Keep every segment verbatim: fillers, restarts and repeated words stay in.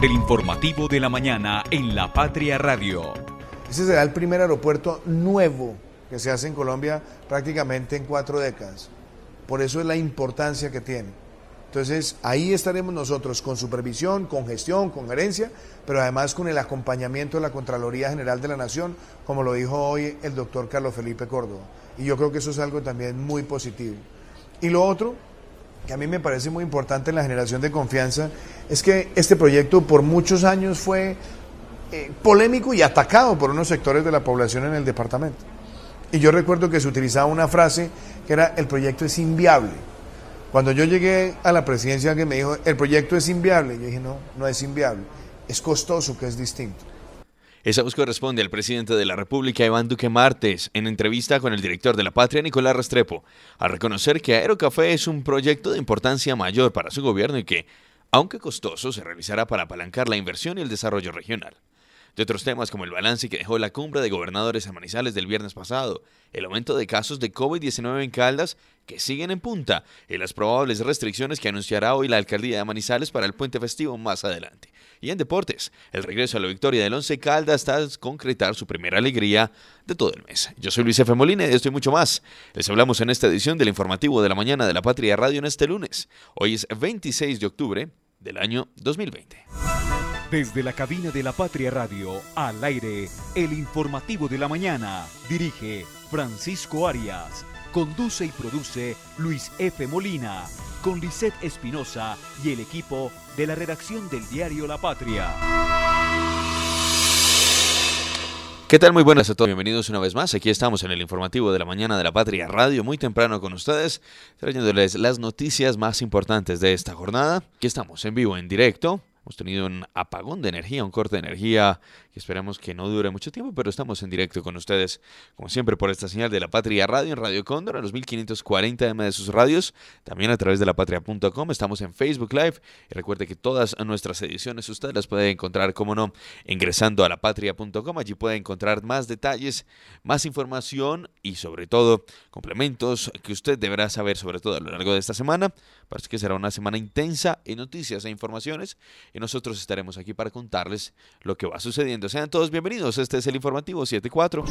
del informativo de la mañana en La Patria Radio. Ese será el primer aeropuerto nuevo que se hace en Colombia prácticamente en cuatro décadas. Por eso es la importancia que tiene. Entonces, ahí estaremos nosotros con supervisión, con gestión, con gerencia, pero además con el acompañamiento de la Contraloría General de la Nación, como lo dijo hoy el doctor Carlos Felipe Córdoba. Y yo creo que eso es algo también muy positivo. Y lo otro, que a mí me parece muy importante en la generación de confianza, es que este proyecto por muchos años fue eh, polémico y atacado por unos sectores de la población en el departamento. Y yo recuerdo que se utilizaba una frase que era: el proyecto es inviable. Cuando yo llegué a la presidencia, alguien me dijo: el proyecto es inviable. Yo dije: no, no es inviable, es costoso, que es distinto. Esa voz corresponde al presidente de la República, Iván Duque Martes, en entrevista con el director de La Patria, Nicolás Restrepo, a reconocer que Aerocafé es un proyecto de importancia mayor para su gobierno y que, aunque costoso, se realizará para apalancar la inversión y el desarrollo regional. De otros temas como el balance que dejó la cumbre de gobernadores en Manizales del viernes pasado, el aumento de casos de COVID diecinueve en Caldas que siguen en punta y las probables restricciones que anunciará hoy la alcaldía de Manizales para el puente festivo más adelante. Y en deportes, el regreso a la victoria del Once Caldas tras concretar su primera alegría de todo el mes. Yo soy Luis F. Molina y de esto y mucho más les hablamos en esta edición del informativo de la mañana de La Patria Radio en este lunes. Hoy es veintiséis de octubre del año dos mil veinte. Desde la cabina de La Patria Radio, al aire, el informativo de la mañana. Dirige Francisco Arias. Conduce y produce Luis F. Molina. Con Lisette Espinosa y el equipo de la redacción del diario La Patria. ¿Qué tal? Muy buenas a todos. Bienvenidos una vez más. Aquí estamos en el informativo de la mañana de La Patria Radio, muy temprano con ustedes, trayéndoles las noticias más importantes de esta jornada. Aquí estamos en vivo, en directo. Hemos tenido un apagón de energía, un corte de energía que esperamos que no dure mucho tiempo, pero estamos en directo con ustedes, como siempre, por esta señal de La Patria Radio en Radio Cóndor, a los mil quinientos cuarenta eme de sus radios, también a través de la patria punto com. Estamos en Facebook Live y recuerde que todas nuestras ediciones usted las puede encontrar, como no, ingresando a la patria punto com. Allí puede encontrar más detalles, más información y sobre todo complementos que usted deberá saber, sobre todo a lo largo de esta semana. Parece que será una semana intensa en noticias e informaciones y nosotros estaremos aquí para contarles lo que va sucediendo. Sean todos bienvenidos, este es el informativo siete cuatro.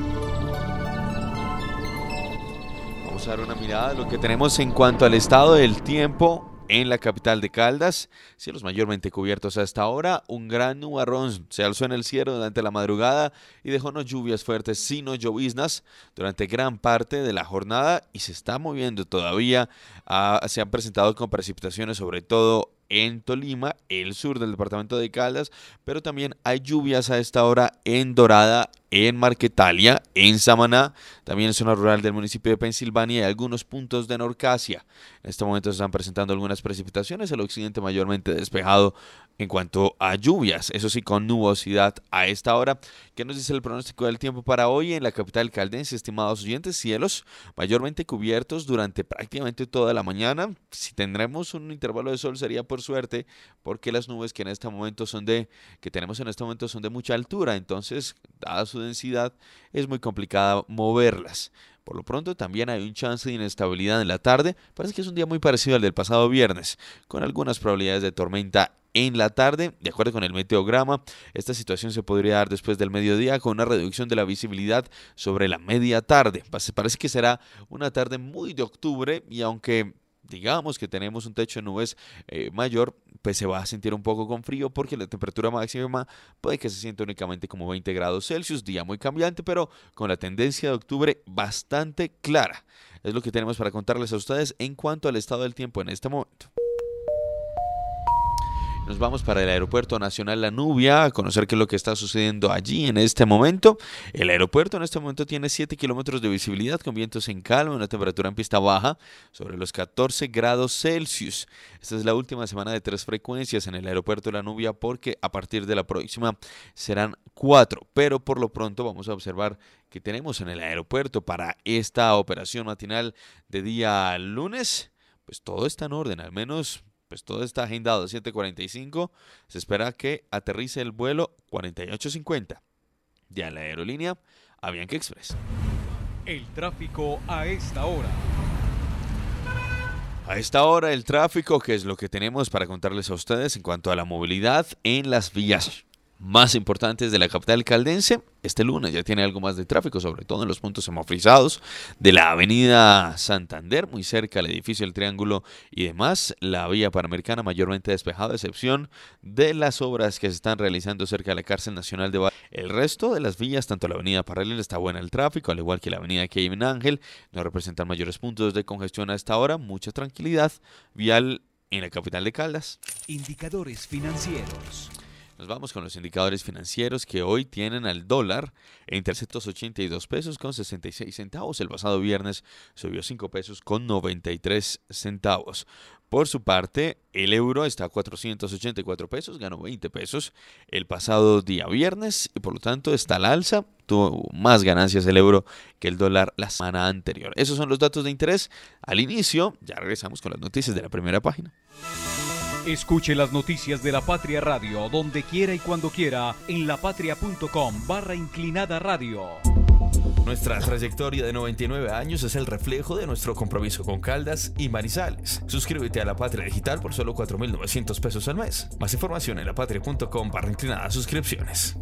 Vamos a dar una mirada a lo que tenemos en cuanto al estado del tiempo en la capital de Caldas. Cielos mayormente cubiertos hasta ahora, un gran nubarrón se alzó en el cielo durante la madrugada y dejó no lluvias fuertes sino lloviznas durante gran parte de la jornada y se está moviendo todavía. Ah, se han presentado con precipitaciones sobre todo en Tolima, el sur del departamento de Caldas, pero también hay lluvias a esta hora en Dorada, en Marquetalia, en Samaná, también en zona rural del municipio de Pensilvania y algunos puntos de Norcasia. En este momento se están presentando algunas precipitaciones, el occidente mayormente despejado en cuanto a lluvias, eso sí, con nubosidad a esta hora. ¿Qué nos dice el pronóstico del tiempo para hoy en la capital caldense, estimados oyentes? Cielos mayormente cubiertos durante prácticamente toda la mañana. Si tendremos un intervalo de sol sería por suerte, porque las nubes que en este momento son de, que tenemos en este momento son de mucha altura, entonces, dada su densidad, es muy complicada moverlas. Por lo pronto también hay un chance de inestabilidad en la tarde. Parece que es un día muy parecido al del pasado viernes, con algunas probabilidades de tormenta en la tarde. De acuerdo con el meteograma, esta situación se podría dar después del mediodía con una reducción de la visibilidad sobre la media tarde. Parece que será una tarde muy de octubre y aunque digamos que tenemos un techo de nubes eh, mayor, pues se va a sentir un poco con frío porque la temperatura máxima puede que se sienta únicamente como veinte grados Celsius, día muy cambiante, pero con la tendencia de octubre bastante clara. Es lo que tenemos para contarles a ustedes en cuanto al estado del tiempo en este momento. Nos vamos para el Aeropuerto Nacional La Nubia a conocer qué es lo que está sucediendo allí en este momento. El aeropuerto en este momento tiene siete kilómetros de visibilidad con vientos en calma, una temperatura en pista baja sobre los catorce grados Celsius. Esta es la última semana de tres frecuencias en el Aeropuerto La Nubia porque a partir de la próxima serán cuatro. Pero por lo pronto vamos a observar que tenemos en el aeropuerto para esta operación matinal de día lunes. Pues todo está en orden, al menos pues todo está agendado. siete cuarenta y cinco, se espera que aterrice el vuelo cuarenta y ocho cincuenta de la aerolínea Avianca Express. El tráfico a esta hora. A esta hora el tráfico, que es lo que tenemos para contarles a ustedes en cuanto a la movilidad en las vías más importantes de la capital caldense. Este lunes ya tiene algo más de tráfico, sobre todo en los puntos semaforizados de la avenida Santander, muy cerca al edificio del Triángulo y demás. La vía panamericana mayormente despejada, a excepción de las obras que se están realizando cerca de la cárcel nacional de Barranquilla. El resto de las vías, tanto la avenida Paralela está buena el tráfico, al igual que la avenida Kevin Ángel, no representan mayores puntos de congestión a esta hora. Mucha tranquilidad vial en la capital de Caldas. Indicadores financieros. Nos vamos con los indicadores financieros que hoy tienen al dólar en trescientos ochenta y dos pesos con sesenta y seis centavos. El pasado viernes subió cinco pesos con noventa y tres centavos. Por su parte, el euro está a cuatrocientos ochenta y cuatro pesos, ganó veinte pesos el pasado día viernes y por lo tanto está al alza. Tuvo más ganancias el euro que el dólar la semana anterior. Esos son los datos de interés. Al inicio, ya regresamos con las noticias de la primera página. Escuche las noticias de La Patria Radio donde quiera y cuando quiera en lapatria.com barra inclinada radio. Nuestra trayectoria de noventa y nueve años es el reflejo de nuestro compromiso con Caldas y Manizales. Suscríbete a La Patria Digital por solo cuatro mil novecientos pesos al mes. Más información en lapatria.com barra inclinada suscripciones.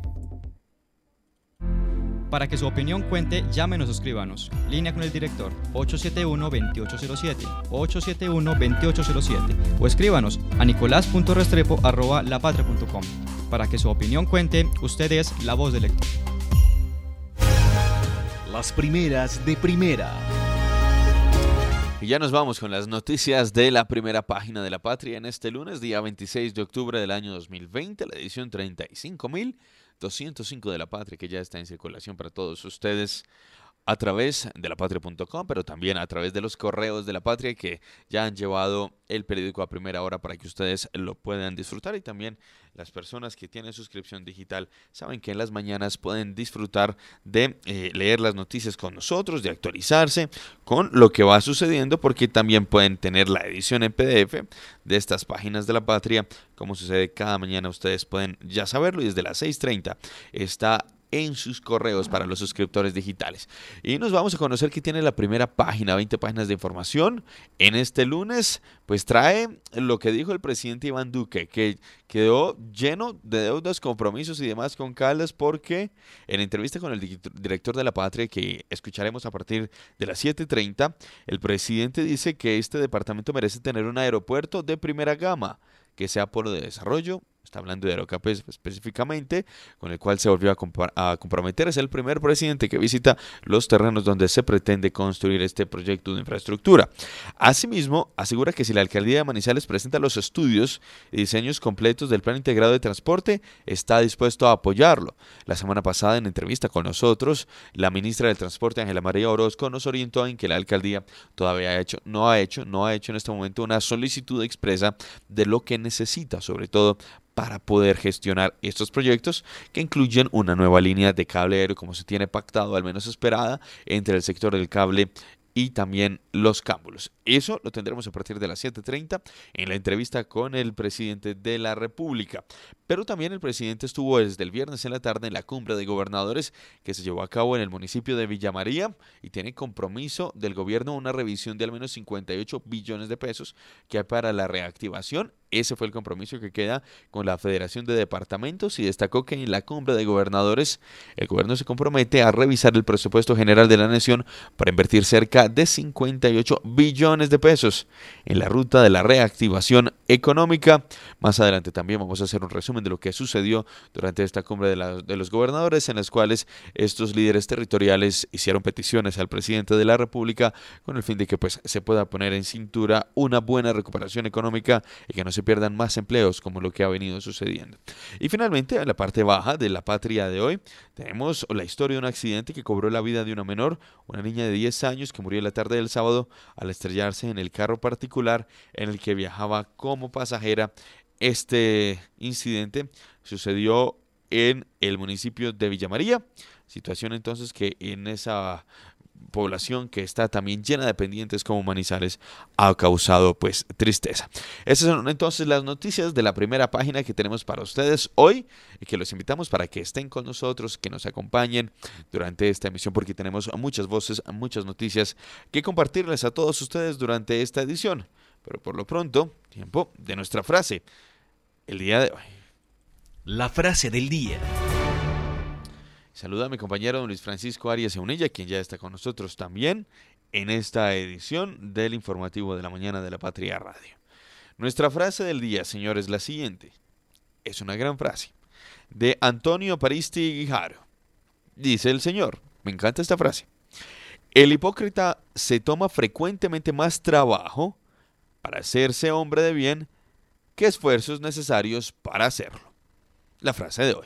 Para que su opinión cuente, llámenos o escríbanos. Línea con el director ocho siete uno, dos ocho cero siete, ocho siete uno, dos ocho cero siete o escríbanos a nicolás punto restrepo arroba lapatria punto com. Para que su opinión cuente, usted es la voz del lector. Las primeras de primera. Y ya nos vamos con las noticias de la primera página de La Patria en este lunes, día veintiséis de octubre del año dos mil veinte, la edición treinta y cinco mil doscientos cinco de La Patria, que ya está en circulación para todos ustedes a través de lapatria punto com, pero también a través de los correos de La Patria que ya han llevado el periódico a primera hora para que ustedes lo puedan disfrutar. Y también las personas que tienen suscripción digital saben que en las mañanas pueden disfrutar de eh, leer las noticias con nosotros, de actualizarse con lo que va sucediendo, porque también pueden tener la edición en P D F de estas páginas de La Patria, como sucede cada mañana. Ustedes pueden ya saberlo y desde las seis treinta está en sus correos para los suscriptores digitales. Y nos vamos a conocer qué tiene la primera página, veinte páginas de información. En este lunes, pues trae lo que dijo el presidente Iván Duque, que quedó lleno de deudas, compromisos y demás con Caldas, porque en entrevista con el director de La Patria, que escucharemos a partir de las siete treinta, el presidente dice que este departamento merece tener un aeropuerto de primera gama, que sea polo de desarrollo. Está hablando de Aerocap específicamente, con el cual se volvió a, compar- a comprometer. Es el primer presidente que visita los terrenos donde se pretende construir este proyecto de infraestructura. Asimismo, asegura que si la alcaldía de Manizales presenta los estudios y diseños completos del plan integrado de transporte, está dispuesto a apoyarlo. La semana pasada, en entrevista con nosotros, la ministra del Transporte, Ángela María Orozco, nos orientó en que la alcaldía todavía ha hecho, no ha hecho, no ha hecho en este momento una solicitud expresa de lo que necesita, sobre todo para poder gestionar estos proyectos que incluyen una nueva línea de cable aéreo, como se tiene pactado, al menos esperada, entre el sector del cable y también los cámbulos. Eso lo tendremos a partir de las siete treinta en la entrevista con el presidente de la República. Pero también el presidente estuvo desde el viernes en la tarde en la cumbre de gobernadores que se llevó a cabo en el municipio de Villa María y tiene compromiso del gobierno una revisión de al menos cincuenta y ocho billones de pesos que hay para la reactivación. Ese fue el compromiso que queda con la Federación de Departamentos y destacó que en la cumbre de gobernadores el gobierno se compromete a revisar el presupuesto general de la nación para invertir cerca de cincuenta y ocho billones de pesos en la ruta de la reactivación económica. Más adelante también vamos a hacer un resumen de lo que sucedió durante esta cumbre de, la, de los gobernadores, en las cuales estos líderes territoriales hicieron peticiones al presidente de la República con el fin de que pues se pueda poner en cintura una buena recuperación económica y que no se pierdan más empleos como lo que ha venido sucediendo. Y finalmente, en la parte baja de La Patria de hoy, tenemos la historia de un accidente que cobró la vida de una menor, una niña de diez años que murió la tarde del sábado al estrellarse en el carro particular en el que viajaba como pasajera. Este incidente sucedió en el municipio de Villa María, situación entonces que en esa población que está también llena de pendientes como Manizales ha causado pues tristeza. Esas son entonces las noticias de la primera página que tenemos para ustedes hoy y que los invitamos para que estén con nosotros, que nos acompañen durante esta emisión porque tenemos muchas voces, muchas noticias que compartirles a todos ustedes durante esta edición. Pero por lo pronto, tiempo de nuestra frase. El día de hoy. La frase del día. Saluda a mi compañero don Luis Francisco Arias Eunilla, quien ya está con nosotros también en esta edición del informativo de la mañana de la Patria Radio. Nuestra frase del día, señor, es la siguiente. Es una gran frase de Antonio Paristi Guijarro. Dice el señor, me encanta esta frase: el hipócrita se toma frecuentemente más trabajo para hacerse hombre de bien que esfuerzos necesarios para hacerlo. La frase de hoy.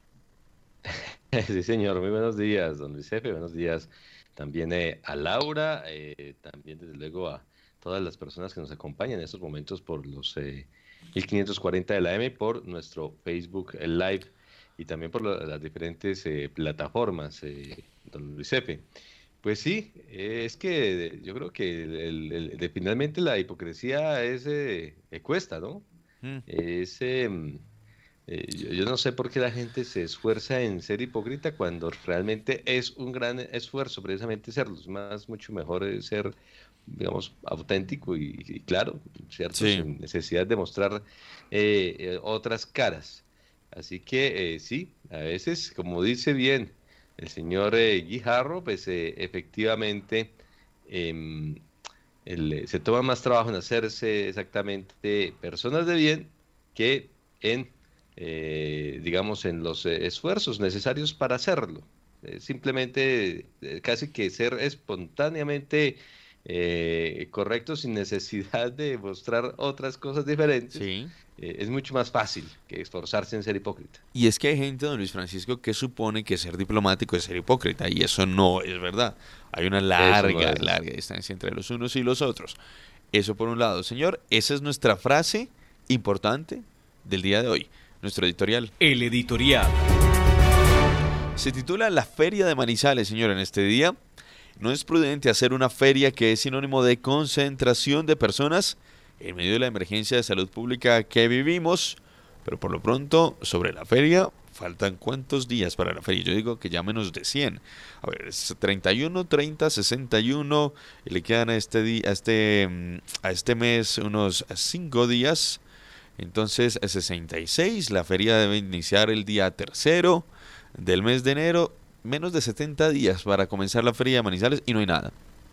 Sí, señor, muy buenos días, don Luis Efe, buenos días también eh, a Laura, eh, también desde luego a todas las personas que nos acompañan en estos momentos por los eh, mil quinientos cuarenta de la M, por nuestro Facebook Live y también por lo, las diferentes eh, plataformas, eh, don Luis Efe. Pues sí, eh, es que yo creo que el, el, el, de, finalmente la hipocresía es, eh, eh, cuesta, ¿no? Mm. Es... Eh, Eh, yo, yo no sé por qué la gente se esfuerza en ser hipócrita cuando realmente es un gran esfuerzo precisamente serlo. Es más, mucho mejor ser, digamos, auténtico y, y claro, ¿cierto? Sí. Sin necesidad de mostrar eh, eh, otras caras. Así que eh, sí, a veces, como dice bien el señor eh, Guijarro, pues eh, efectivamente eh, el, se toma más trabajo en hacerse exactamente personas de bien que en Eh, digamos, en los eh, esfuerzos necesarios para hacerlo. Eh, simplemente, eh, casi que ser espontáneamente eh, correcto sin necesidad de mostrar otras cosas diferentes. Sí. Eh, es mucho más fácil que esforzarse en ser hipócrita. Y es que hay gente, don Luis Francisco, que supone que ser diplomático es ser hipócrita, y eso no es verdad. Hay una larga, no es. larga distancia entre los unos y los otros. Eso por un lado. Señor, esa es nuestra frase importante del día de hoy. Nuestro editorial. El editorial. Se titula La Feria de Manizales, señor, en este día. No es prudente hacer una feria que es sinónimo de concentración de personas en medio de la emergencia de salud pública que vivimos. Pero por lo pronto, sobre la feria, faltan ¿cuántos días para la feria? Yo digo que ya menos de cien. A ver, es treinta y uno, treinta, sesenta y uno, y le quedan a este, día, a este, a este mes unos cinco días. Entonces, sesenta y seis, la feria debe iniciar el día tercero del mes de enero, menos de setenta días para comenzar la feria de Manizales y no hay nada.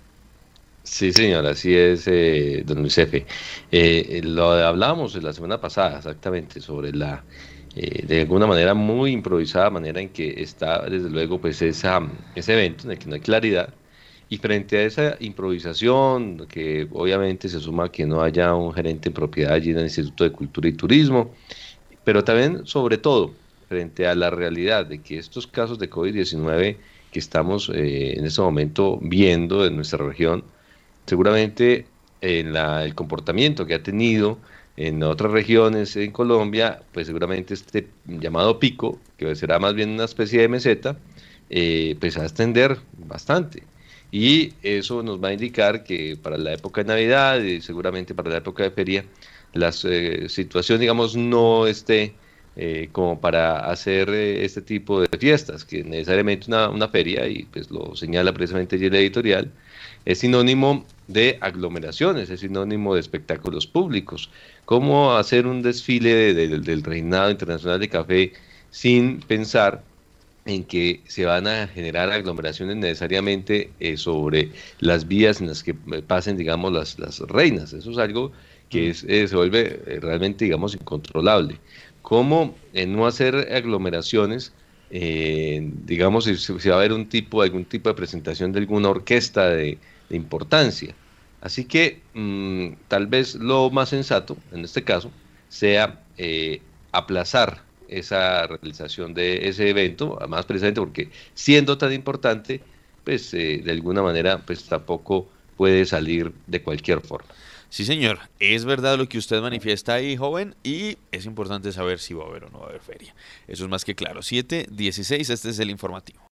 Sí, señor, así es, eh, don Luis Efe. Eh, lo hablábamos la semana pasada exactamente sobre la, eh, de alguna manera muy improvisada manera en que está, desde luego, pues esa, ese evento en el que no hay claridad. Y frente a esa improvisación, que obviamente se suma que no haya un gerente en propiedad allí en el Instituto de Cultura y Turismo, pero también, sobre todo, frente a la realidad de que estos casos de COVID diecinueve que estamos eh, en este momento viendo en nuestra región, seguramente en la, el comportamiento que ha tenido en otras regiones en Colombia, pues seguramente este llamado pico, que será más bien una especie de meseta, eh, pues va a extender bastante. Y eso nos va a indicar que para la época de Navidad y seguramente para la época de feria, la eh, situación, digamos, no esté eh, como para hacer eh, este tipo de fiestas, que necesariamente una, una feria, y pues lo señala precisamente allí el editorial, es sinónimo de aglomeraciones, es sinónimo de espectáculos públicos. ¿Cómo hacer un desfile de, de, del Reinado Internacional de Café sin pensar en que se van a generar aglomeraciones necesariamente eh, sobre las vías en las que pasen, digamos, las, las reinas? Eso es algo que es, eh, se vuelve eh, realmente, digamos, incontrolable. ¿Cómo eh, no hacer aglomeraciones? Eh, digamos, si, si va a haber un tipo, algún tipo de presentación de alguna orquesta de, de importancia. Así que mmm, tal vez lo más sensato, en este caso, sea eh, aplazar esa realización de ese evento, además precisamente porque siendo tan importante, pues eh, de alguna manera pues tampoco puede salir de cualquier forma. Sí, señor, es verdad lo que usted manifiesta ahí, joven, y es importante saber si va a haber o no va a haber feria. Eso es más que claro. siete dieciséis, este es el informativo.